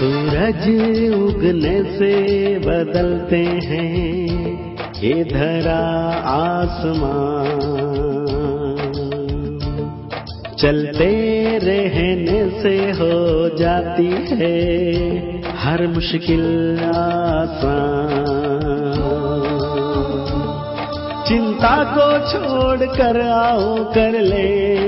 सूरज उगने से बदलते हैं ये धरा आसमान, चलते रहने से हो जाती है हर मुश्किल आसान। चिंता को छोड़ कर आओ कर ले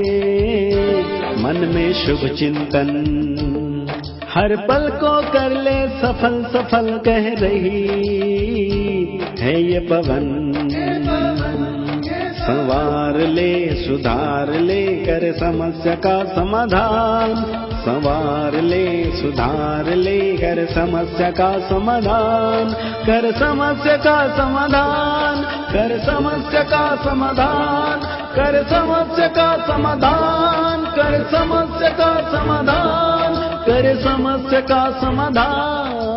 मन में शुभ चिंतन, हर पल को कर ले सफल सफल कह रही है ये पवन। संवार ले सुधार ले कर समस्या का समाधान, संवार ले सुधार ले कर समस्या का समाधान, कर समस्या का समाधान, कर समस्या का समाधान, कर समस्या का समाधान, कर समस्या का समाधान, कर समस्या का समाधान।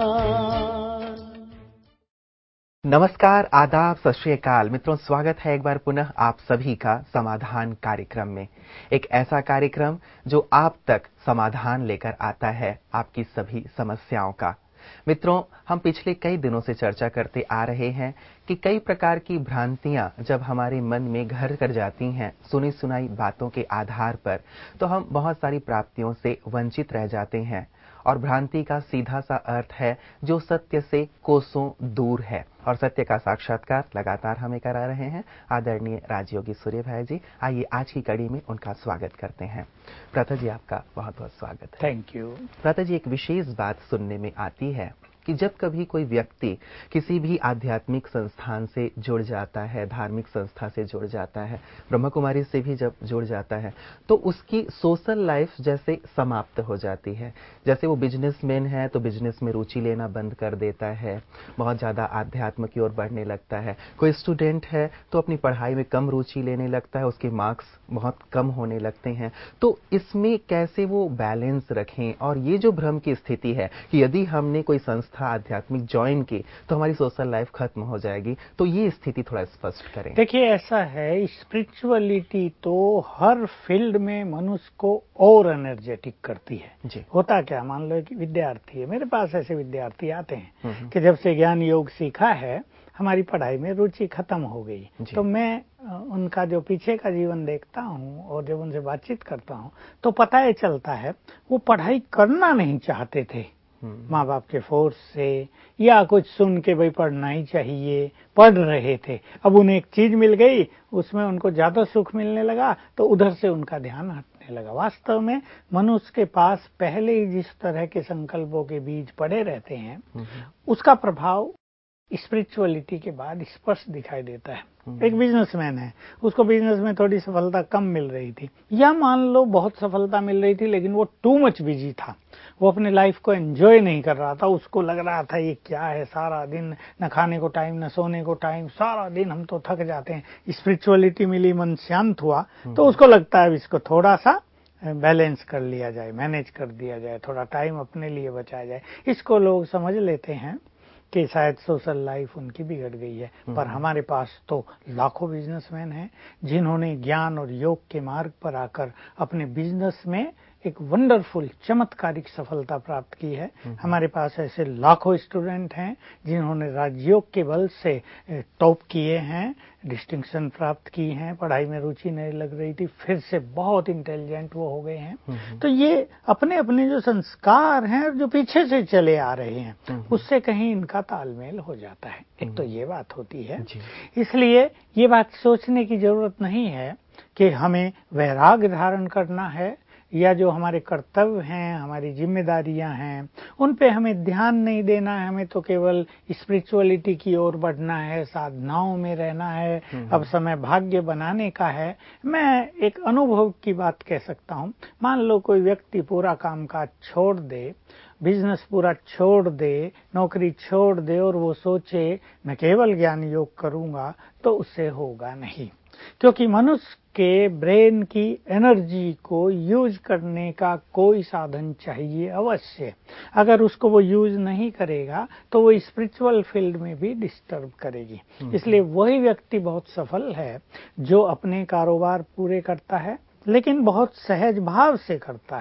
नमस्कार, आदाब, सत श्री अकाल मित्रों, स्वागत है एक बार पुनः आप सभी का समाधान कार्यक्रम में। एक ऐसा कार्यक्रम जो आप तक समाधान लेकर आता है आपकी सभी समस्याओं का। मित्रों, हम पिछले कई दिनों से चर्चा करते आ रहे हैं कि कई प्रकार की भ्रांतियां जब हमारे मन में घर कर जाती हैं सुनी सुनाई बातों के आधार पर, तो हम बहुत सारी प्राप्तियों से वंचित रह जाते हैं। और भ्रांति का सीधा सा अर्थ है जो सत्य से कोसों दूर है। और सत्य का साक्षात्कार लगातार हमें करा रहे हैं आदरणीय राजयोगी सूर्य भाई जी। आइए आज की कड़ी में उनका स्वागत करते हैं। प्रथा जी, आपका बहुत बहुत स्वागत है। Thank you. प्रथा जी, एक विशेष बात सुनने में आती है कि जब कभी कोई व्यक्ति किसी भी आध्यात्मिक संस्थान से जुड़ जाता है, धार्मिक संस्था से जुड़ जाता है, ब्रह्म कुमारी से भी जब जुड़ जाता है, तो उसकी सोशल लाइफ जैसे समाप्त हो जाती है। जैसे वो बिजनेसमैन है तो बिजनेस में रुचि लेना बंद कर देता है, बहुत ज़्यादा आध्यात्म की ओर बढ़ने लगता है। कोई स्टूडेंट है तो अपनी पढ़ाई में कम रुचि लेने लगता है, उसके मार्क्स बहुत कम होने लगते हैं। तो इसमें कैसे वो बैलेंस रखें? और ये जो भ्रम की स्थिति है कि यदि हमने कोई संस्था आध्यात्मिक ज्वाइन की तो हमारी सोशल लाइफ खत्म हो जाएगी, तो ये स्थिति थोड़ा स्पष्ट करें। देखिए, ऐसा है, स्पिरिचुअलिटी तो हर फील्ड में मनुष्य को और एनर्जेटिक करती है जी। होता क्या, मान लो कि विद्यार्थी है, मेरे पास ऐसे विद्यार्थी आते हैं कि जब से ज्ञान योग सीखा है हमारी पढ़ाई में रुचि खत्म हो गई। तो मैं उनका जो पीछे का जीवन देखता हूँ और जब उनसे बातचीत करता हूँ तो पता ये चलता है वो पढ़ाई करना नहीं चाहते थे माँ बाप के फोर्स से, या कुछ सुन के भाई पढ़ना ही चाहिए, पढ़ रहे थे। अब उन्हें एक चीज मिल गई, उसमें उनको ज्यादा सुख मिलने लगा तो उधर से उनका ध्यान हटने लगा। वास्तव में मनुष्य के पास पहले ही जिस तरह के संकल्पों के बीज पड़े रहते हैं उसका प्रभाव स्पिरिचुअलिटी के बाद स्पष्ट दिखाई देता है। एक बिजनेसमैन है, उसको बिजनेस में थोड़ी सफलता कम मिल रही थी, या मान लो बहुत सफलता मिल रही थी लेकिन वो टू मच बिजी था, वो अपने लाइफ को एंजॉय नहीं कर रहा था। उसको लग रहा था ये क्या है, सारा दिन न खाने को टाइम न सोने को टाइम, सारा दिन हम तो थक जाते हैं। स्पिरिचुअलिटी मिली, मन शांत हुआ तो उसको लगता है इसको थोड़ा सा बैलेंस कर लिया जाए, मैनेज कर दिया जाए, थोड़ा टाइम अपने लिए बचाया जाए। इसको लोग समझ लेते हैं कि शायद सोशल लाइफ उनकी बिगड़ गई है। पर हमारे पास तो लाखों बिजनेसमैन हैं जिन्होंने ज्ञान और योग के मार्ग पर आकर अपने बिजनेस में एक वंडरफुल चमत्कारिक सफलता प्राप्त की है। हमारे पास ऐसे लाखों स्टूडेंट हैं जिन्होंने राजयोग के बल से टॉप किए हैं, डिस्टिंक्शन प्राप्त की हैं, पढ़ाई में रुचि नहीं लग रही थी, फिर से बहुत इंटेलिजेंट वो हो गए हैं। तो ये अपने अपने जो संस्कार हैं जो पीछे से चले आ रहे हैं उससे कहीं इनका तालमेल हो जाता है। एक तो ये बात होती है, इसलिए ये बात सोचने की जरूरत नहीं है कि हमें वैराग्य धारण करना है या जो हमारे कर्तव्य हैं, हमारी जिम्मेदारियां हैं, उन पे हमें ध्यान नहीं देना है। हमें तो केवल स्पिरिचुअलिटी की ओर बढ़ना है, साधनाओं में रहना है, अब समय भाग्य बनाने का है। मैं एक अनुभव की बात कह सकता हूँ। मान लो कोई व्यक्ति पूरा कामकाज छोड़ दे, बिजनेस पूरा छोड़ दे, नौकरी छोड़ दे और वो सोचे मैं केवल ज्ञान योग करूंगा, तो उससे होगा नहीं। क्योंकि मनुष्य के ब्रेन की एनर्जी को यूज करने का कोई साधन चाहिए अवश्य। अगर उसको वो यूज नहीं करेगा तो वो स्पिरिचुअल फील्ड में भी डिस्टर्ब करेगी। इसलिए वही व्यक्ति बहुत सफल है जो अपने कारोबार पूरे करता है लेकिन बहुत सहज भाव से करता है,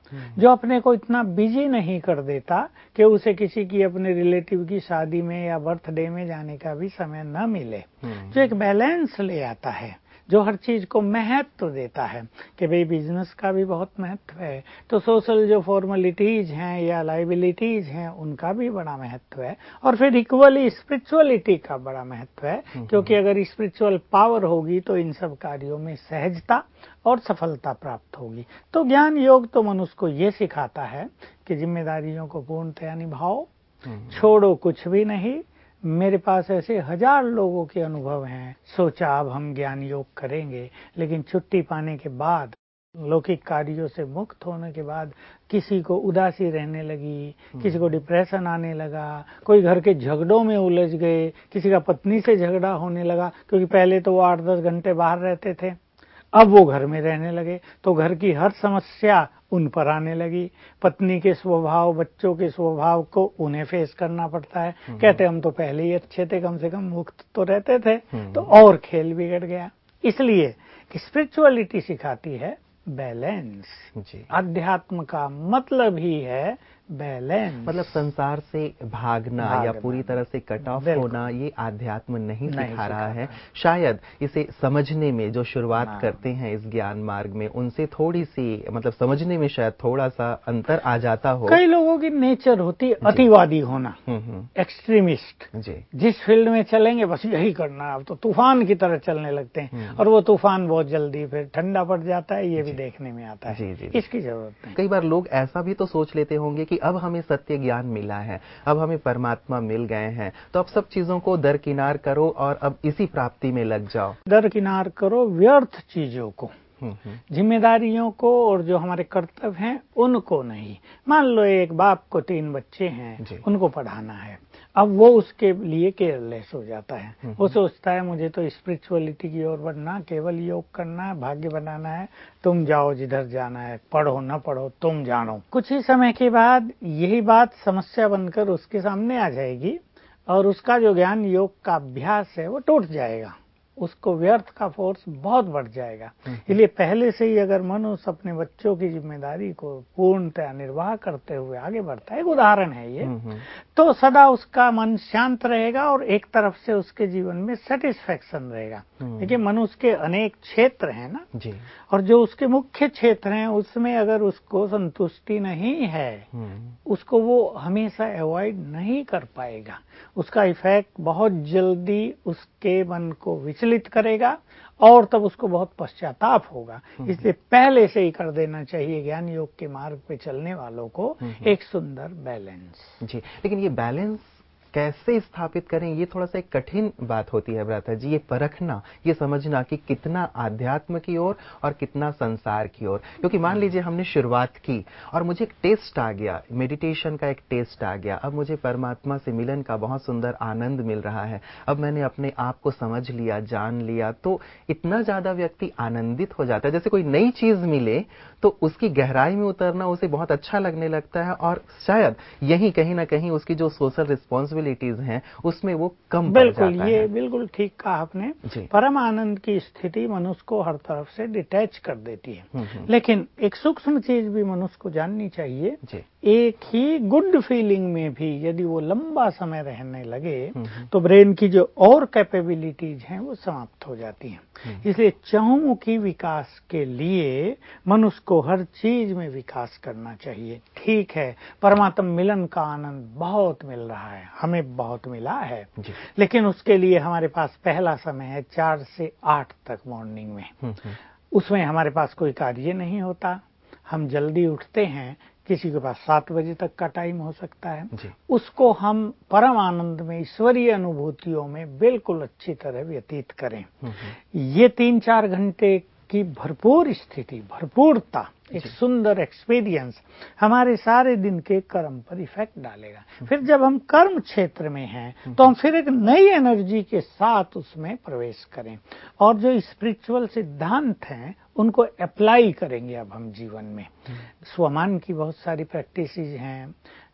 जो अपने को इतना बिजी नहीं कर देता कि उसे किसी की अपने रिलेटिव की शादी में या बर्थडे में जाने का भी समय न मिले, जो एक बैलेंस ले आता है, जो हर चीज को महत्व देता है कि भाई बिजनेस का भी बहुत महत्व है, तो सोशल जो फॉर्मेलिटीज हैं या लाइबिलिटीज हैं उनका भी बड़ा महत्व है, और फिर इक्वली स्पिरिचुअलिटी का बड़ा महत्व है, क्योंकि अगर स्पिरिचुअल पावर होगी तो इन सब कार्यों में सहजता और सफलता प्राप्त होगी। तो ज्ञान योग तो मनुष्य को ये सिखाता है कि जिम्मेदारियों को पूर्णतया निभाओ, छोड़ो कुछ भी नहीं। मेरे पास ऐसे 1000 लोगों के अनुभव हैं, सोचा अब हम ज्ञान योग करेंगे, लेकिन छुट्टी पाने के बाद, लौकिक कार्यों से मुक्त होने के बाद किसी को उदासी रहने लगी, किसी को डिप्रेशन आने लगा, कोई घर के झगड़ों में उलझ गए, किसी का पत्नी से झगड़ा होने लगा, क्योंकि पहले तो वो 8-10 घंटे बाहर रहते थे, अब वो घर में रहने लगे, तो घर की हर समस्या उन पर आने लगी। पत्नी के स्वभाव, बच्चों के स्वभाव को उन्हें फेस करना पड़ता है। कहते हम तो पहले ही अच्छे थे, कम से कम मुक्त तो रहते थे, तो और खेल बिगड़ गया। इसलिए स्पिरिचुअलिटी सिखाती है बैलेंस। अध्यात्म का मतलब ही है बैलेंस, मतलब संसार से भागना या पूरी तरह से कट ऑफ होना, ये आध्यात्म नहीं सिखा रहा है। शायद इसे समझने में जो शुरुआत करते हैं इस ज्ञान मार्ग में, उनसे थोड़ी सी मतलब समझने में शायद थोड़ा सा अंतर आ जाता हो। कई लोगों की नेचर होती है अतिवादी होना, एक्सट्रीमिस्ट। जिस फील्ड में चलेंगे बस यही करना, अब तो तूफान की तरह चलने लगते हैं, और वो तूफान बहुत जल्दी फिर ठंडा पड़ जाता है, ये भी देखने में आता है। इसकी जरूरत नहीं। कई बार लोग ऐसा भी तो सोच लेते होंगे कि अब हमें सत्य ज्ञान मिला है, अब हमें परमात्मा मिल गए हैं, तो अब सब चीजों को दरकिनार करो और अब इसी प्राप्ति में लग जाओ। दरकिनार करो व्यर्थ चीजों को, जिम्मेदारियों को, और जो हमारे कर्तव्य हैं उनको नहीं। मान लो एक बाप को 3 बच्चे हैं, उनको पढ़ाना है, अब वो उसके लिए केयरलेस हो जाता है। वो सोचता है मुझे तो स्पिरिचुअलिटी की ओर बढ़ना, केवल योग करना है, भाग्य बनाना है, तुम जाओ जिधर जाना है, पढ़ो न पढ़ो तुम जानो। कुछ ही समय के बाद यही बात समस्या बनकर उसके सामने आ जाएगी, और उसका जो ज्ञान योग का अभ्यास है वो टूट जाएगा, उसको व्यर्थ का फोर्स बहुत बढ़ जाएगा। इसलिए पहले से ही अगर मनुष्य अपने बच्चों की जिम्मेदारी को पूर्णतया निर्वाह करते हुए आगे बढ़ता है, एक उदाहरण है ये, तो सदा उसका मन शांत रहेगा और एक तरफ से उसके जीवन में सेटिस्फेक्शन रहेगा। देखिए मनुष्य के अनेक क्षेत्र हैं ना जी, और जो उसके मुख्य क्षेत्र हैं उसमें अगर उसको संतुष्टि नहीं है, उसको वो हमेशा अवॉइड नहीं कर पाएगा। उसका इफेक्ट बहुत जल्दी उसके मन को विचलित करेगा और तब उसको बहुत पश्चाताप होगा। इसलिए पहले से ही कर देना चाहिए ज्ञान योग के मार्ग पे चलने वालों को एक सुंदर बैलेंस। जी, लेकिन ये बैलेंस कैसे स्थापित करें, ये थोड़ा सा एक कठिन बात होती है भ्राता जी। ये परखना, ये समझना कि कितना आध्यात्म की ओर और कितना संसार की ओर। क्योंकि मान लीजिए हमने शुरुआत की और मुझे एक टेस्ट आ गया, मेडिटेशन का एक टेस्ट आ गया, अब मुझे परमात्मा से मिलन का बहुत सुंदर आनंद मिल रहा है, अब मैंने अपने आप को समझ लिया, जान लिया, तो इतना ज्यादा व्यक्ति आनंदित हो जाता है। जैसे कोई नई चीज मिले तो उसकी गहराई में उतरना उसे बहुत अच्छा लगने लगता है, और शायद यही कहीं ना कहीं उसकी जो सोशल रिस्पॉन्सिबिलिटीज हैं उसमें वो कम पड़ जाता है। बिल्कुल, ये बिल्कुल ठीक कहा आपने। परम आनंद की स्थिति मनुष्य को हर तरफ से डिटैच कर देती है। लेकिन एक सूक्ष्म चीज भी मनुष्य को जाननी चाहिए, एक ही गुड फीलिंग में भी यदि वो लंबा समय रहने लगे तो ब्रेन की जो और कैपेबिलिटीज हैं वो समाप्त हो जाती हैं। इसलिए चहुमुखी विकास के लिए मनुष्य को हर चीज में विकास करना चाहिए। ठीक है, परमात्मा मिलन का आनंद बहुत मिल रहा है, हमें बहुत मिला है, लेकिन उसके लिए हमारे पास पहला समय है 4 से 8 तक मॉर्निंग में। उसमें हमारे पास कोई कार्य नहीं होता, हम जल्दी उठते हैं, किसी के पास 7 बजे तक का टाइम हो सकता है, उसको हम परम आनंद में, ईश्वरीय अनुभूतियों में बिल्कुल अच्छी तरह व्यतीत करें। ये 3-4 घंटे की भरपूर स्थिति, भरपूरता, एक सुंदर एक्सपीरियंस हमारे सारे दिन के कर्म पर इफेक्ट डालेगा। फिर जब हम कर्म क्षेत्र में हैं तो हम फिर एक नई एनर्जी के साथ उसमें प्रवेश करें और जो स्पिरिचुअल सिद्धांत हैं उनको अप्लाई करेंगे अब हम जीवन में। स्वमान की बहुत सारी प्रैक्टिसेस हैं,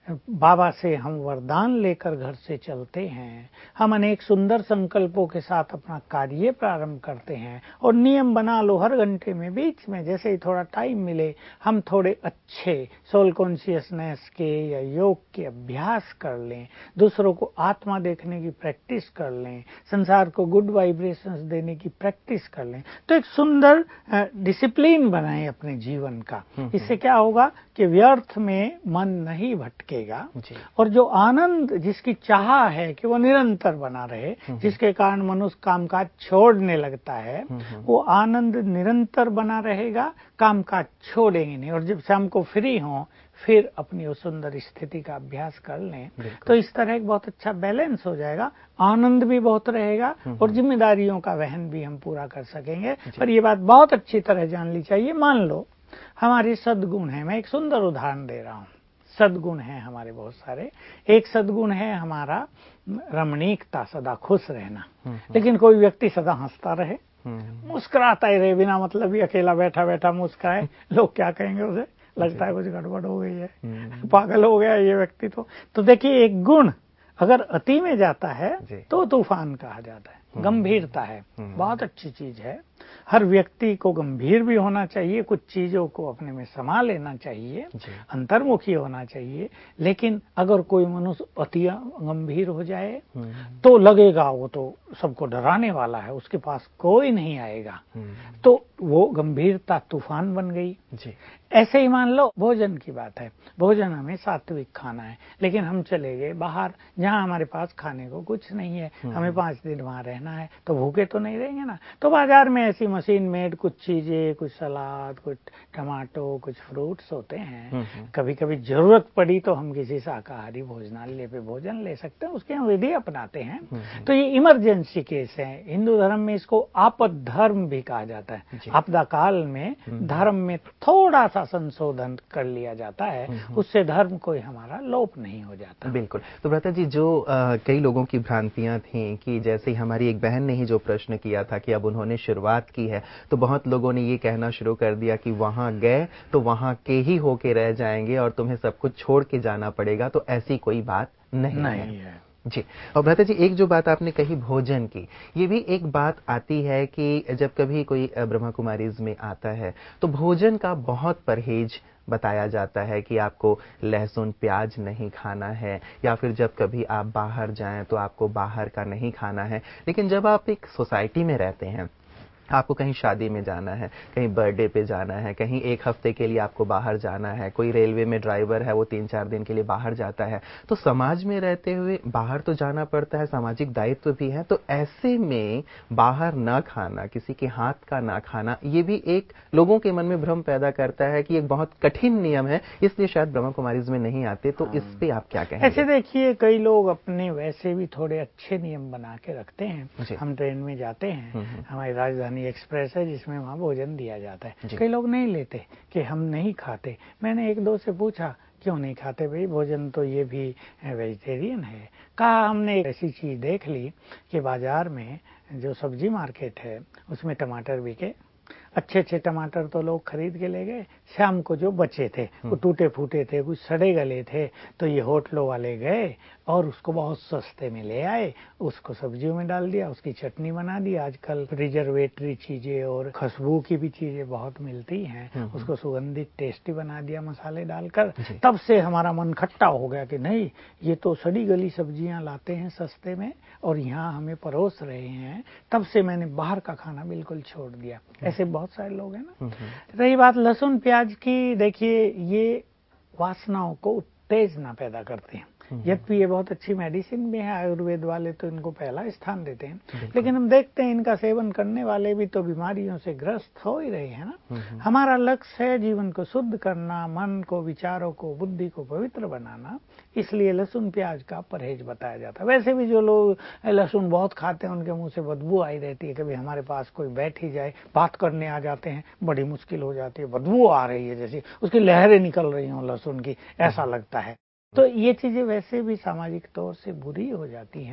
बाबा से हम वरदान लेकर घर से चलते हैं, हम अनेक सुंदर संकल्पों के साथ अपना कार्य प्रारंभ करते हैं और नियम बना लो हर घंटे में बीच में जैसे ही थोड़ा टाइम मिले हम थोड़े अच्छे सोल कॉन्शियसनेस के या योग के अभ्यास कर लें, दूसरों को आत्मा देखने की प्रैक्टिस कर लें, संसार को गुड वाइब्रेशंस देने की प्रैक्टिस कर लें, तो एक सुंदर डिसिप्लिन बनाएं अपने जीवन का। इससे क्या होगा कि व्यर्थ में मन नहीं भटकेगा और जो आनंद जिसकी चाह है कि वो निरंतर बना रहे, जिसके कारण मनुष्य कामकाज छोड़ने लगता है, वो आनंद निरंतर बना रहेगा, कामकाज छोड़ेंगे नहीं। और जब शाम को फ्री हों फिर अपनी उस सुंदर स्थिति का अभ्यास कर लें, तो इस तरह एक बहुत अच्छा बैलेंस हो जाएगा, आनंद भी बहुत रहेगा और जिम्मेदारियों का वहन भी हम पूरा कर सकेंगे। पर ये बात बहुत अच्छी तरह जान ली चाहिए। मान लो हमारे सद्गुण है, मैं एक सुंदर उदाहरण दे रहा हूँ। सद्गुण है हमारे बहुत सारे। एक सद्गुण है हमारा रमणीकता, सदा खुश रहना। लेकिन कोई व्यक्ति सदा हंसता रहे, मुस्कुराता ही रहे, बिना मतलब ही अकेला बैठा बैठा मुस्कुराए, लोग क्या कहेंगे उसे? लगता है कुछ गड़बड़ हो गई है, पागल हो गया ये व्यक्ति। तो देखिए, एक गुण अगर अति में जाता है तो तूफान कहा जाता है। गंभीरता है, बहुत अच्छी चीज है। हर व्यक्ति को गंभीर भी होना चाहिए, कुछ चीजों को अपने में समा लेना चाहिए, अंतर्मुखी होना चाहिए। लेकिन अगर कोई मनुष्य अति गंभीर हो जाए तो लगेगा वो तो सबको डराने वाला है, उसके पास कोई नहीं आएगा, तो वो गंभीरता तूफान बन गई। ऐसे ही मान लो भोजन की बात है, भोजन हमें सात्विक खाना है, लेकिन हम चले गए बाहर जहां हमारे पास खाने को कुछ नहीं है, हमें 5 दिन वहां रहना है, तो भूखे तो नहीं रहेंगे ना। तो बाजार में ऐसी मशीन मेड कुछ चीजें, कुछ सलाद, कुछ टमाटो, कुछ फ्रूट्स होते हैं। कभी कभी जरूरत पड़ी तो हम किसी शाकाहारी भोजनालय पे भोजन ले सकते हैं, उसके हम विधि अपनाते हैं। तो ये इमरजेंसी केस है। हिंदू धर्म में इसको आपद धर्म भी कहा जाता है। आपदा काल में धर्म में थोड़ा सा संशोधन कर लिया जाता है, उससे धर्म कोई हमारा लोप नहीं हो जाता। बिल्कुल। तो भ्राता जी, जो कई लोगों की भ्रांतियां थी कि जैसे ही हमारी एक बहन ने ही जो प्रश्न किया था कि अब उन्होंने शुरुआत की है, तो बहुत लोगों ने ये कहना शुरू कर दिया कि वहां गए तो वहां के ही होके रह जाएंगे और तुम्हें सब कुछ छोड़ के जाना पड़ेगा। तो ऐसी कोई बात नहीं है जी। और भ्राता जी, एक जो बात आपने कही भोजन की, ये भी एक बात आती है कि जब कभी कोई ब्रह्मा कुमारीज में आता है तो भोजन का बहुत परहेज बताया जाता है कि आपको लहसुन प्याज नहीं खाना है, या फिर जब कभी आप बाहर जाएं तो आपको बाहर का नहीं खाना है। लेकिन जब आप एक सोसाइटी में रहते हैं, आपको कहीं शादी में जाना है, कहीं बर्थडे पे जाना है, कहीं 1 हफ्ते के लिए आपको बाहर जाना है, कोई रेलवे में ड्राइवर है वो 3-4 दिन के लिए बाहर जाता है, तो समाज में रहते हुए बाहर तो जाना पड़ता है, सामाजिक दायित्व भी है। तो ऐसे में बाहर ना खाना, किसी के हाथ का ना खाना, ये भी एक लोगों के मन में भ्रम पैदा करता है कि एक बहुत कठिन नियम है, इसलिए शायद ब्रह्मा कुमारीज में नहीं आते। तो इस पे आप क्या कहेंगे? ऐसे देखिए, कई लोग अपने वैसे भी थोड़े अच्छे नियम बना के रखते हैं। हम ट्रेन में जाते हैं, हमारी राजधानी एक्सप्रेस है जिसमें वहाँ भोजन दिया जाता है, कई लोग नहीं लेते कि हम नहीं खाते। मैंने 1-2 से पूछा क्यों नहीं खाते भाई, भोजन तो ये भी वेजिटेरियन है। कहा हमने ऐसी चीज देख ली कि बाजार में जो सब्जी मार्केट है उसमें टमाटर बिके, अच्छे टमाटर तो लोग खरीद के ले गए, शाम को जो बचे थे वो टूटे फूटे थे, कुछ सड़े गले थे, तो ये होटलों वाले गए और उसको बहुत सस्ते में ले आए, उसको सब्जियों में डाल दिया, उसकी चटनी बना दी। आजकल प्रिजर्वेटरी चीजें और खुशबू की भी चीजें बहुत मिलती हैं, उसको सुगंधित टेस्टी बना दिया मसाले डालकर। तब से हमारा मन खट्टा हो गया कि नहीं, ये तो सड़ी गली सब्जियां लाते हैं सस्ते में और यहाँ हमें परोस रहे हैं। तब से मैंने बाहर का खाना बिल्कुल छोड़ दिया। ऐसे बहुत सारे लोग हैं ना। रही बात लहसुन प्याज की, देखिए ये वासनाओं को उत्तेजना पैदा करते हैं। यद्यपि ये बहुत अच्छी मेडिसिन भी है, आयुर्वेद वाले तो इनको पहला स्थान देते हैं, लेकिन हम देखते हैं इनका सेवन करने वाले भी तो बीमारियों से ग्रस्त हो ही रहे हैं ना। हमारा लक्ष्य है जीवन को शुद्ध करना, मन को, विचारों को, बुद्धि को पवित्र बनाना, इसलिए लहसुन प्याज का परहेज बताया जाता है। वैसे भी जो लोग लहसुन बहुत खाते हैं उनके मुंह से बदबू आई रहती है। कभी हमारे पास कोई बैठ ही जाए, बात करने आ जाते हैं, बड़ी मुश्किल हो जाती है, बदबू आ रही है जैसे उसकी लहरें निकल रही हों लहसुन की, ऐसा लगता है। तो ये चीजें वैसे भी सामाजिक तौर से बुरी हो जाती हैं।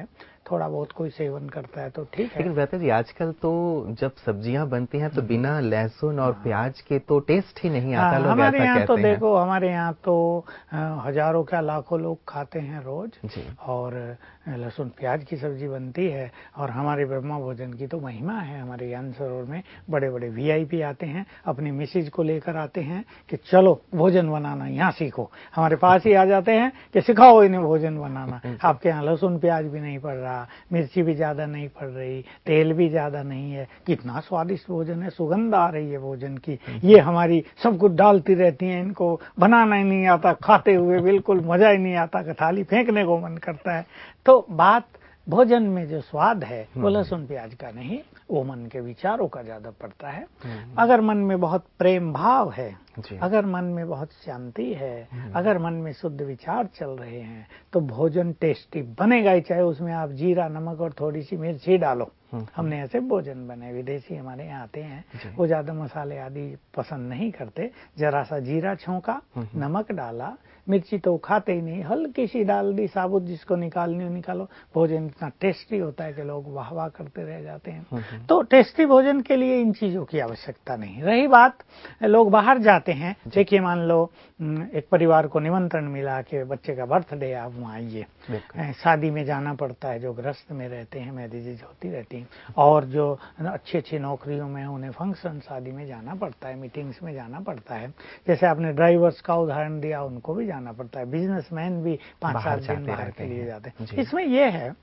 थोड़ा बहुत कोई सेवन करता है तो ठीक है। लेकिन व्रता जी आजकल तो जब सब्जियां बनती हैं तो बिना लहसुन और प्याज के तो टेस्ट ही नहीं आता, लोग हमारे ऐसा यहाँ कहते तो हैं। देखो, हमारे यहाँ तो हजारों क्या लाखों लोग खाते हैं रोज जी। और लहसुन प्याज की सब्जी बनती है। और हमारे ब्रह्मा भोजन की तो महिमा है। हमारे ज्ञान सरोवर में बड़े बड़े वीआईपी आते हैं, अपनी मिसेज को लेकर आते हैं कि चलो भोजन बनाना यहाँ सीखो। हमारे पास ही आ जाते हैं कि सिखाओ इन्हें भोजन बनाना। आपके यहाँ लहसुन प्याज भी नहीं पड़ रहा, मिर्ची भी ज्यादा नहीं पड़ रही, तेल भी ज्यादा नहीं है, कितना स्वादिष्ट भोजन है, सुगंध आ रही है भोजन की। ये हमारी सब कुछ डालती रहती हैं, इनको बनाना ही नहीं आता, खाते हुए बिल्कुल मजा ही नहीं आता कि थाली फेंकने को मन करता है। तो बात भोजन में जो स्वाद है वो लहसुन प्याज का नहीं, वो मन के विचारों का ज्यादा पड़ता है। अगर मन में बहुत प्रेम भाव है, अगर मन में बहुत शांति है, अगर मन में शुद्ध विचार चल रहे हैं तो भोजन टेस्टी बनेगा ही, चाहे उसमें आप जीरा नमक और थोड़ी सी मिर्ची डालो। हमने ऐसे भोजन बने, विदेशी हमारे यहाँ आते हैं, वो ज्यादा मसाले आदि पसंद नहीं करते, जरा सा जीरा छौंका, नमक डाला, मिर्ची तो खाते ही नहीं, हल्की सी डाल दी साबुत, जिसको निकालनी हो निकालो। भोजन इतना टेस्टी होता है कि लोग वाह वाह करते रह जाते हैं। तो टेस्टी भोजन के लिए इन चीजों की आवश्यकता नहीं। रही बात, लोग बाहर जाते हैं, देखिए मान लो एक परिवार को निमंत्रण मिला कि बच्चे का बर्थडे, आप वहाँ आइए। शादी में जाना पड़ता है, जो गृहस्थ में रहते हैं मैरिजेज होती रहती हैं, और जो अच्छी अच्छी नौकरियों में उन्हें फंक्शन शादी में जाना पड़ता है, मीटिंग्स में जाना पड़ता है। जैसे आपने ड्राइवर्स का उदाहरण दिया, उनको भी जाना पड़ता है, बिजनेसमैन भी 5-7 दिन बाहर के लिए जाते हैं। इसमें यह है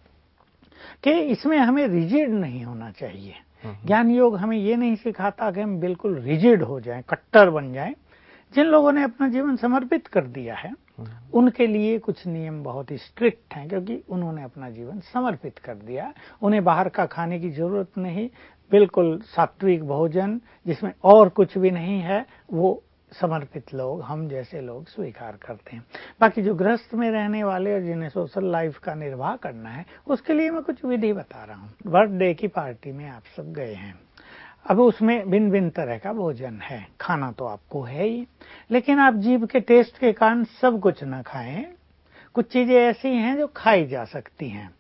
कि इसमें हमें रिजिड नहीं होना चाहिए। ज्ञान योग हमें ये नहीं सिखाता कि हम बिल्कुल रिजिड हो जाएं, कट्टर बन जाएं। जिन लोगों ने अपना जीवन समर्पित कर दिया है उनके लिए कुछ नियम बहुत ही स्ट्रिक्ट हैं, क्योंकि उन्होंने अपना जीवन समर्पित कर दिया। उन्हें बाहर का खाने की जरूरत नहीं, बिल्कुल सात्विक भोजन जिसमें और कुछ भी नहीं है, वो समर्पित लोग, हम जैसे लोग स्वीकार करते हैं। बाकी जो गृहस्थ में रहने वाले और जिन्हें सोशल लाइफ का निर्वाह करना है, उसके लिए मैं कुछ विधि बता रहा हूँ। बर्थडे की पार्टी में आप सब गए हैं, अब उसमें भिन्न भिन्न तरह का भोजन है, खाना तो आपको है ही, लेकिन आप जीभ के टेस्ट के कारण सब कुछ न खाएं। कुछ चीजें ऐसी हैं जो खाई जा सकती हैं,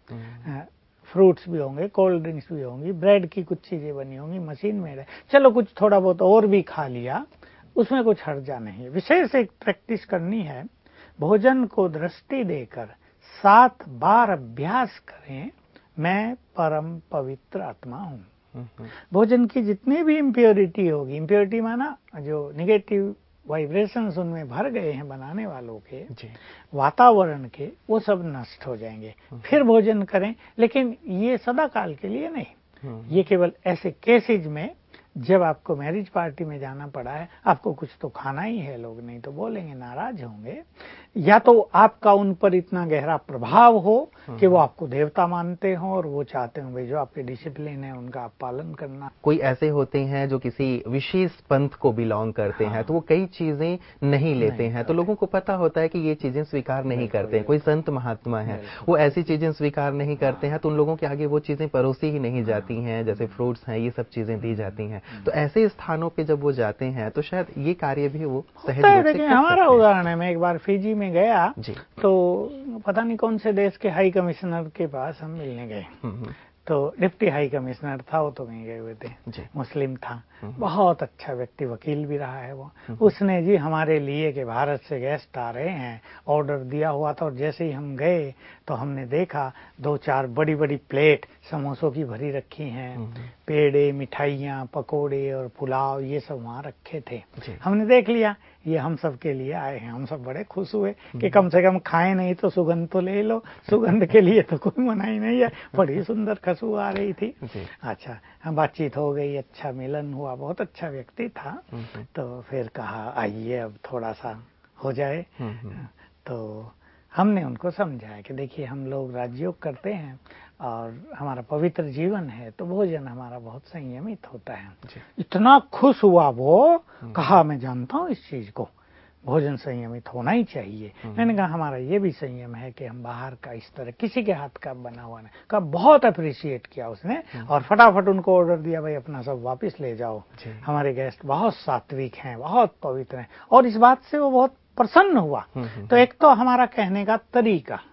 फ्रूट्स भी होंगे, कोल्ड ड्रिंक्स भी होंगी, ब्रेड की कुछ चीजें बनी होंगी, मशीन मेड है, चलो कुछ थोड़ा बहुत और भी खा लिया, उसमें कुछ हर्जा नहीं है। विशेष एक प्रैक्टिस करनी है, भोजन को दृष्टि देकर 7 बार अभ्यास करें, मैं परम पवित्र आत्मा हूँ। भोजन की जितनी भी इम्प्योरिटी होगी, इम्प्योरिटी माना जो निगेटिव वाइब्रेशंस उनमें भर गए हैं बनाने वालों के, वातावरण के, वो सब नष्ट हो जाएंगे। फिर भोजन करें, लेकिन ये सदा काल के लिए नहीं। ये केवल ऐसे केसेज में जब आपको मैरिज पार्टी में जाना पड़ा है, आपको कुछ तो खाना ही है, लोग नहीं तो बोलेंगे, नाराज होंगे, या तो आपका उन पर इतना गहरा प्रभाव हो कि वो आपको देवता मानते हो और वो चाहते हो भाई जो आपके डिसिप्लिन है उनका आप पालन करना। कोई ऐसे होते हैं जो किसी विशेष पंथ को बिलोंग करते हैं, तो वो कई चीजें नहीं लेते हैं, तो लोगों को पता होता है कि ये चीजें स्वीकार नहीं करते हैं। कोई संत महात्मा है, वो ऐसी चीजें स्वीकार नहीं करते हैं, तो उन लोगों के आगे वो चीजें परोसी ही नहीं जाती हैं, जैसे फ्रूट्स हैं, ये सब चीजें दी जाती हैं। तो ऐसे स्थानों पे जब वो जाते हैं तो शायद ये कार्य भी वो सहज रूप से कर सकते हैं। हमारा उदाहरण है, मैं एक बार फिजी में गया, तो पता नहीं कौन से देश के हाई कमिश्नर के पास हम मिलने गए, तो डिप्टी हाई कमिश्नर था, वो तो कहीं गए हुए थे, मुस्लिम था, बहुत अच्छा व्यक्ति, वकील भी रहा है वो। उसने जी हमारे लिए कि भारत से गेस्ट आ रहे हैं ऑर्डर दिया हुआ था, और जैसे ही हम गए तो हमने देखा 2-4 बड़ी बड़ी प्लेट समोसों की भरी रखी हैं, पेड़े, मिठाइयाँ, पकोड़े और पुलाव, ये सब वहाँ रखे थे। हमने देख लिया ये हम सब के लिए आए हैं। हम सब बड़े खुश हुए कि कम से कम खाए नहीं तो सुगंध तो ले लो, सुगंध के लिए तो कोई मनाही नहीं है। बड़ी सुंदर खुशबू आ रही थी। अच्छा, बातचीत हो गई, अच्छा मिलन हुआ, बहुत अच्छा व्यक्ति था। तो फिर कहा आइए अब थोड़ा सा हो जाए। तो हमने उनको समझाया कि देखिए हम लोग राजयोग करते हैं और हमारा पवित्र जीवन है, तो भोजन हमारा बहुत संयमित होता है। इतना खुश हुआ वो, कहा मैं जानता हूँ इस चीज को, भोजन संयमित होना ही चाहिए। मैंने कहा हमारा ये भी संयम है कि हम बाहर का इस तरह किसी के हाथ का बना हुआ नहीं। कहा बहुत अप्रिशिएट किया उसने, और फटाफट उनको ऑर्डर दिया भाई अपना सब वापस ले जाओ, हमारे गेस्ट बहुत सात्विक हैं, बहुत पवित्र हैं। और इस बात से वो बहुत प्रसन्न हुआ। तो एक तो हमारा कहने का तरीका,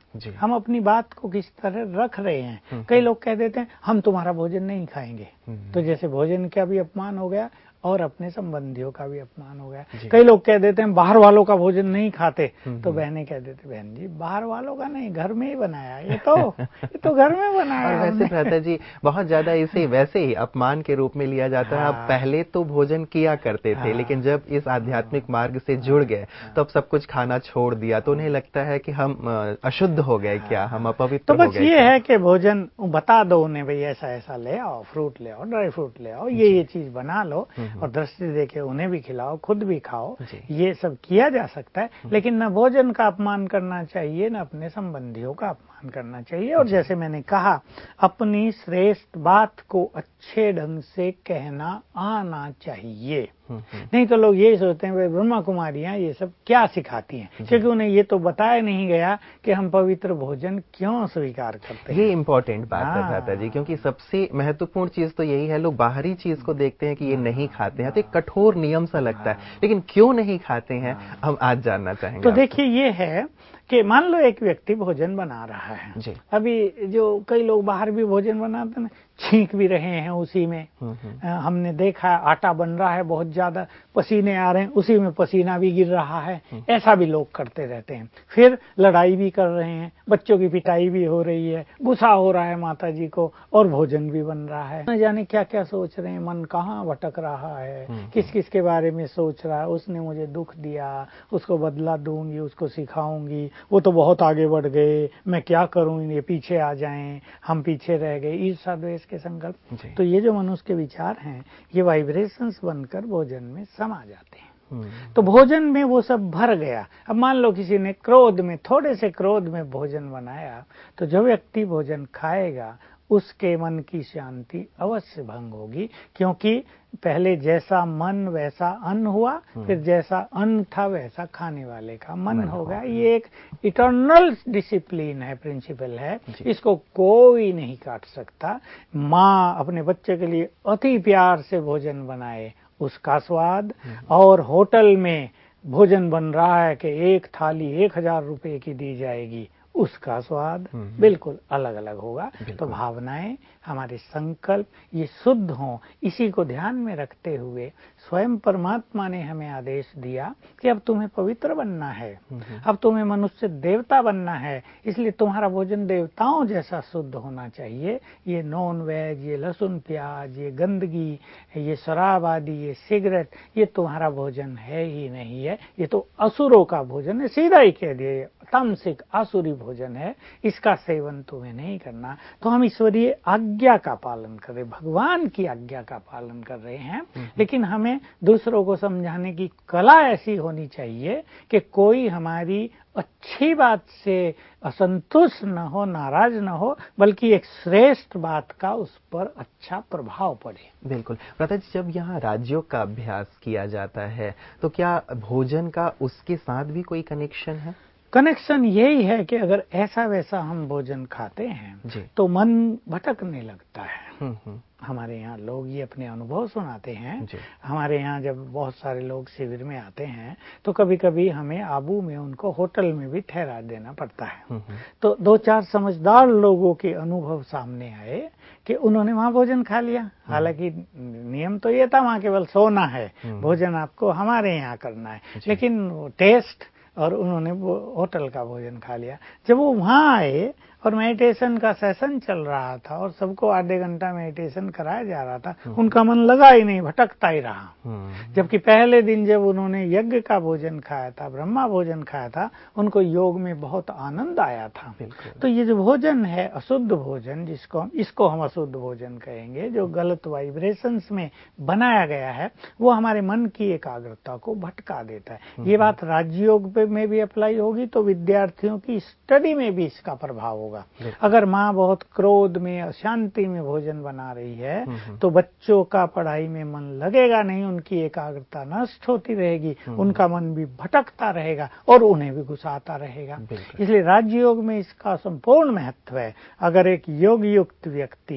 जी। हम अपनी बात को किस तरह रख रहे हैं। कई लोग कह देते हैं हम तुम्हारा भोजन नहीं खाएंगे, तो जैसे भोजन का भी अपमान हो गया और अपने संबंधियों का भी अपमान हो गया। कई लोग कह देते हैं बाहर वालों का भोजन नहीं खाते, तो बहनें कह देते बहन जी बाहर वालों का नहीं, घर में ही बनाया, ये तो घर में बनाया। और वैसे भ्राता जी बहुत ज्यादा इसे वैसे ही अपमान के रूप में लिया जाता है। अब पहले तो भोजन किया करते थे, लेकिन जब इस आध्यात्मिक मार्ग से जुड़ गए तो अब सब कुछ खाना छोड़ दिया, तो उन्हें लगता है कि हम अशुद्ध हो गए क्या, हम अपवित्र हो गए। तो बस ये है कि भोजन बता दो उन्हें, भाई ऐसा ऐसा ले आओ, फ्रूट ले आओ, ड्राई फ्रूट ले आओ, ये चीज बना लो और दृष्टि देके उन्हें भी खिलाओ, खुद भी खाओ, ये सब किया जा सकता है। लेकिन न भोजन का अपमान करना चाहिए, न अपने संबंधियों का अपमान करना चाहिए। और जैसे मैंने कहा, अपनी श्रेष्ठ बात को अच्छे ढंग से कहना आना चाहिए। नहीं तो लोग यही सोचते हैं वे ब्रह्मा कुमारियां ये सब क्या सिखाती हैं, क्योंकि उन्हें ये तो बताया नहीं गया कि हम पवित्र भोजन क्यों स्वीकार करते हैं। ये इम्पोर्टेंट बात है भ्राता जी, क्योंकि सबसे महत्वपूर्ण चीज तो यही है। लोग बाहरी चीज को देखते हैं कि ये नहीं खाते हैं तो एक कठोर नियम सा लगता है, लेकिन क्यों नहीं खाते हैं हम आज जानना चाहेंगे। तो देखिए ये है कि मान लो एक व्यक्ति भोजन बना रहा है जी। अभी जो कई लोग बाहर भी भोजन बनाते हैं, छींक भी रहे हैं उसी में। हमने देखा आटा बन रहा है, बहुत ज्यादा पसीने आ रहे हैं, उसी में पसीना भी गिर रहा है। ऐसा भी लोग करते रहते हैं। फिर लड़ाई भी कर रहे हैं, बच्चों की पिटाई भी हो रही है, गुस्सा हो रहा है माता जी को, और भोजन भी बन रहा है। न जाने क्या क्या सोच रहे हैं, मन कहाँ भटक रहा है, किस किस के बारे में सोच रहा है। उसने मुझे दुख दिया, उसको बदला दूंगी, उसको सिखाऊंगी, वो तो बहुत आगे बढ़ गए, मैं क्या करूं, ये पीछे आ जाएं, हम पीछे रह गए, ईर्ष्या द्वेष के संकल्प। तो ये जो मनुष्य के विचार हैं, ये वाइब्रेशंस बनकर भोजन में समा जाते हैं। तो भोजन में वो सब भर गया। अब मान लो किसी ने क्रोध में, थोड़े से क्रोध में भोजन बनाया, तो जो व्यक्ति भोजन खाएगा उसके मन की शांति अवश्य भंग होगी, क्योंकि पहले जैसा मन वैसा अन्न हुआ, फिर जैसा अन्न था वैसा खाने वाले का मन होगा। ये एक इटर्नल डिसिप्लिन है, प्रिंसिपल है, इसको कोई नहीं काट सकता। माँ अपने बच्चे के लिए अति प्यार से भोजन बनाए, उसका स्वाद, और होटल में भोजन बन रहा है कि एक थाली 1000 रुपए की दी जाएगी, उसका स्वाद बिल्कुल अलग अलग होगा। तो भावनाएं, हमारे संकल्प ये शुद्ध हों, इसी को ध्यान में रखते हुए स्वयं परमात्मा ने हमें आदेश दिया कि अब तुम्हें पवित्र बनना है, अब तुम्हें मनुष्य देवता बनना है, इसलिए तुम्हारा भोजन देवताओं जैसा शुद्ध होना चाहिए। ये नॉन वेज, ये लहसुन प्याज, ये गंदगी, ये शराब आदि, ये सिगरेट, ये तुम्हारा भोजन है ही नहीं है, ये तो असुरों का भोजन है। सीधा ही कह दिए, तामसिक आसुरी भोजन है, इसका सेवन तुम्हें नहीं करना। तो हम ईश्वरीय आज्ञा का पालन कर रहे, भगवान की आज्ञा का पालन कर रहे हैं, लेकिन हमें दूसरों को समझाने की कला ऐसी होनी चाहिए कि कोई हमारी अच्छी बात से असंतुष्ट न हो, नाराज न हो, बल्कि एक श्रेष्ठ बात का उस पर अच्छा प्रभाव पड़े। बिल्कुल भ्राता जी, जब यहाँ राज्यों का अभ्यास किया जाता है तो क्या भोजन का उसके साथ भी कोई कनेक्शन है? कनेक्शन यही है कि अगर ऐसा वैसा हम भोजन खाते हैं तो मन भटकने लगता है। हमारे यहाँ लोग ये अपने अनुभव सुनाते हैं। हमारे यहाँ जब बहुत सारे लोग शिविर में आते हैं तो कभी कभी हमें आबू में उनको होटल में भी ठहरा देना पड़ता है। तो 2-4 समझदार लोगों के अनुभव सामने आए कि उन्होंने वहाँ भोजन खा लिया। हालांकि नियम तो ये था वहाँ केवल सोना है, भोजन आपको हमारे यहाँ करना है, लेकिन टेस्ट, और उन्होंने वो होटल का भोजन खा लिया। जब वो वहाँ आए और मेडिटेशन का सेशन चल रहा था और सबको आधे घंटा मेडिटेशन कराया जा रहा था, उनका मन लगा ही नहीं, भटकता ही रहा। जबकि पहले दिन जब उन्होंने यज्ञ का भोजन खाया था, ब्रह्मा भोजन खाया था, उनको योग में बहुत आनंद आया था। तो ये जो भोजन है अशुद्ध भोजन, इसको हम अशुद्ध भोजन कहेंगे, जो गलत वाइब्रेशंस में बनाया गया है, वो हमारे मन की एकाग्रता को भटका देता है। ये बात राजयोग में भी अप्लाई होगी तो विद्यार्थियों की स्टडी में भी इसका प्रभाव होगा। अगर माँ बहुत क्रोध में, अशांति में भोजन बना रही है तो बच्चों का पढ़ाई में मन लगेगा नहीं, उनकी एकाग्रता नष्ट होती रहेगी, उनका मन भी भटकता रहेगा और उन्हें भी गुस्सा आता रहेगा। इसलिए राजयोग में इसका संपूर्ण महत्व है। अगर एक योग युक्त व्यक्ति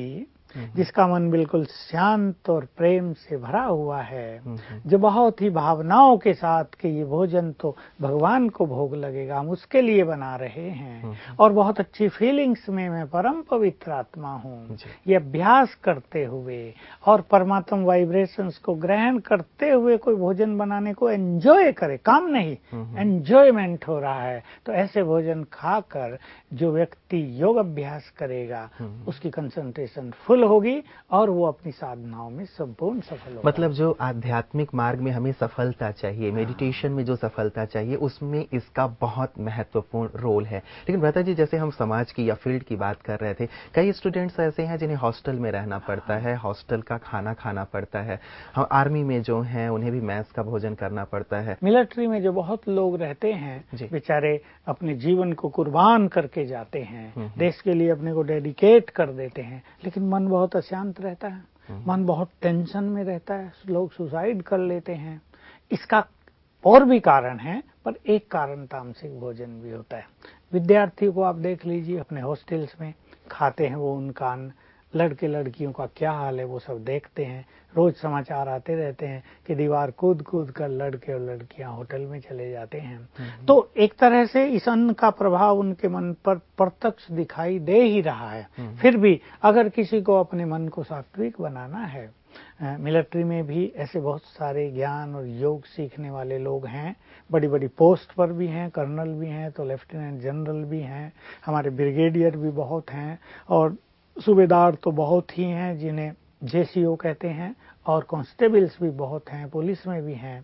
जिसका मन बिल्कुल शांत और प्रेम से भरा हुआ है, जो बहुत ही भावनाओं के साथ कि ये भोजन तो भगवान को भोग लगेगा, हम उसके लिए बना रहे हैं और बहुत अच्छी फीलिंग्स में मैं परम पवित्र आत्मा हूँ, ये अभ्यास करते हुए और परमात्मा वाइब्रेशंस को ग्रहण करते हुए कोई भोजन बनाने को एंजॉय करे, काम नहीं, एंजॉयमेंट हो रहा है, तो ऐसे भोजन खाकर जो व्यक्ति योग अभ्यास करेगा उसकी कंसंट्रेशन फुल होगी और वो अपनी साधनाओं में संपूर्ण सफल होगा। मतलब जो आध्यात्मिक मार्ग में हमें सफलता चाहिए, मेडिटेशन में जो सफलता चाहिए, उसमें इसका बहुत महत्वपूर्ण रोल है। लेकिन भ्राता जी, जैसे हम समाज की या फील्ड की बात कर रहे थे, कई स्टूडेंट्स ऐसे हैं जिन्हें हॉस्टल में रहना पड़ता है, हॉस्टल का खाना खाना पड़ता है। हम आर्मी में जो हैं उन्हें भी मैस का भोजन करना पड़ता है। मिलिट्री में जो बहुत लोग रहते हैं बेचारे अपने जीवन को कुर्बान करके जाते हैं, देश के लिए अपने को डेडिकेट कर देते हैं, लेकिन मन बहुत अशांत रहता है, मन बहुत टेंशन में रहता है, लोग सुसाइड कर लेते हैं। इसका और भी कारण है, पर एक कारण तामसिक भोजन भी होता है। विद्यार्थियों को आप देख लीजिए, अपने हॉस्टल्स में खाते हैं वो उनका अन्न, लड़के लड़कियों का क्या हाल है वो सब देखते हैं, रोज समाचार आते रहते हैं कि दीवार कूद कूद कर लड़के और लड़कियां होटल में चले जाते हैं। तो एक तरह से इस अन्न का प्रभाव उनके मन पर प्रत्यक्ष दिखाई दे ही रहा है। फिर भी अगर किसी को अपने मन को सात्विक बनाना है, मिलिट्री में भी ऐसे बहुत सारे ज्ञान और योग सीखने वाले लोग हैं, बड़ी बड़ी पोस्ट पर भी हैं, कर्नल भी हैं, तो लेफ्टिनेंट जनरल भी हैं, हमारे ब्रिगेडियर भी बहुत हैं और सूबेदार तो बहुत ही हैं जिन्हें जेसीओ कहते हैं, और कांस्टेबल्स भी बहुत हैं, पुलिस में भी हैं।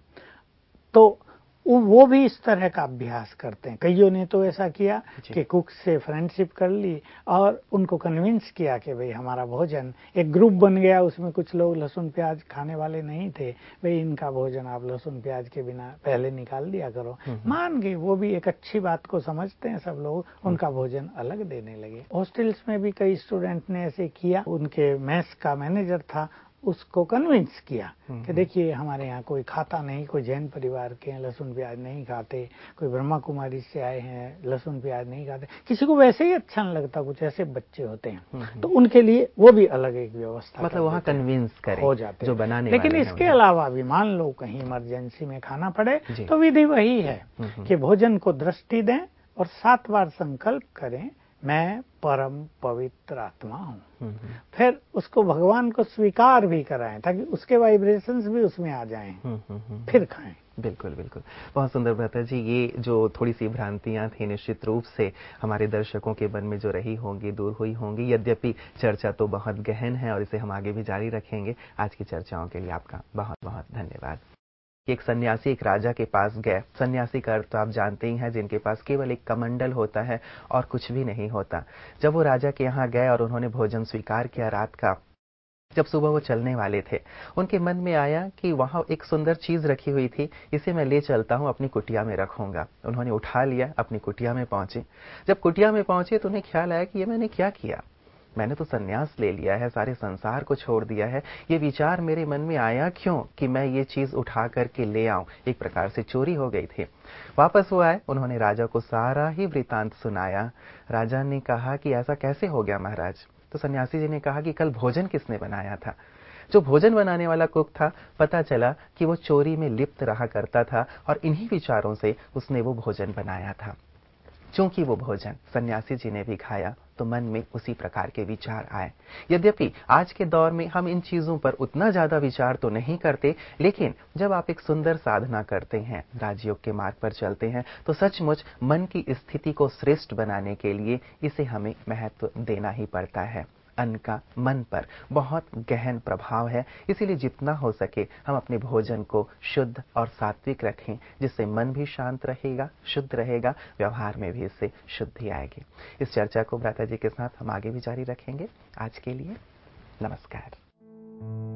तो वो भी इस तरह का अभ्यास करते हैं। कईयों ने तो ऐसा किया कि कुक से फ्रेंडशिप कर ली और उनको कन्विंस किया कि भाई हमारा भोजन, एक ग्रुप बन गया, उसमें कुछ लोग लहसुन प्याज खाने वाले नहीं थे, भाई इनका भोजन आप लहसुन प्याज के बिना पहले निकाल दिया करो। मान गए, वो भी एक अच्छी बात को समझते हैं सब लोग, उनका भोजन अलग देने लगे। हॉस्टल्स में भी कई स्टूडेंट ने ऐसे किया, उनके मेस का मैनेजर था, उसको कन्विंस किया कि देखिए हमारे यहाँ कोई खाता नहीं, कोई जैन परिवार के हैं लहसुन प्याज नहीं खाते, कोई ब्रह्मा कुमारी से आए हैं लहसुन प्याज नहीं खाते, किसी को वैसे ही अच्छा नहीं लगता, कुछ ऐसे बच्चे होते हैं, तो उनके लिए वो भी अलग एक व्यवस्था, मतलब वहाँ कन्विंस करें हो जाते जो बनाने लेकिन वाले इसके अलावा भी मान लो कहीं इमरजेंसी में खाना पड़े तो विधि वही है कि भोजन को दृष्टि दें और 7 बार संकल्प करें, मैं परम पवित्र आत्मा हूँ। फिर उसको भगवान को स्वीकार भी कराएं ताकि उसके वाइब्रेशंस भी उसमें आ जाएं, फिर खाएं। बिल्कुल बिल्कुल, बहुत सुंदर भ्राता जी। ये जो थोड़ी सी भ्रांतियां थी निश्चित रूप से हमारे दर्शकों के मन में जो रही होंगी, दूर हुई होंगी। यद्यपि चर्चा तो बहुत गहन है और इसे हम आगे भी जारी रखेंगे। आज की चर्चाओं के लिए आपका बहुत बहुत धन्यवाद। एक सन्यासी एक राजा के पास गए। सन्यासी का अर्थ तो आप जानते ही हैं, जिनके पास केवल एक कमंडल होता है और कुछ भी नहीं होता। जब वो राजा के यहाँ गए और उन्होंने भोजन स्वीकार किया रात का, जब सुबह वो चलने वाले थे, उनके मन में आया कि वहां एक सुंदर चीज रखी हुई थी, इसे मैं ले चलता हूं, अपनी कुटिया में रखूंगा। उन्होंने उठा लिया, अपनी कुटिया में पहुंचे। जब कुटिया में पहुंचे तो उन्हें ख्याल आया कि ये मैंने क्या किया, मैंने तो संन्यास ले लिया है, सारे संसार को छोड़ दिया है, ये विचार मेरे मन में आया क्यों कि मैं ये चीज उठा करके ले आऊं। एक प्रकार से चोरी हो गई थी। वापस वो आए, उन्होंने राजा को सारा ही वृतांत सुनाया। राजा ने कहा कि ऐसा कैसे हो गया महाराज? तो सन्यासी जी ने कहा कि कल भोजन किसने बनाया था? जो भोजन बनाने वाला कुक था, पता चला कि वो चोरी में लिप्त रहा करता था और इन्हीं विचारों से उसने वो भोजन बनाया था। चूंकि वो भोजन सन्यासी जी ने भी खाया तो मन में उसी प्रकार के विचार आए। यद्यपि आज के दौर में हम इन चीजों पर उतना ज्यादा विचार तो नहीं करते, लेकिन जब आप एक सुंदर साधना करते हैं, राजयोग के मार्ग पर चलते हैं, तो सचमुच मन की स्थिति को श्रेष्ठ बनाने के लिए इसे हमें महत्व देना ही पड़ता है। अन्न का मन पर बहुत गहन प्रभाव है, इसीलिए जितना हो सके हम अपने भोजन को शुद्ध और सात्विक रखें, जिससे मन भी शांत रहेगा, शुद्ध रहेगा, व्यवहार में भी इससे शुद्धि आएगी। इस चर्चा को भ्राता जी के साथ हम आगे भी जारी रखेंगे। आज के लिए नमस्कार।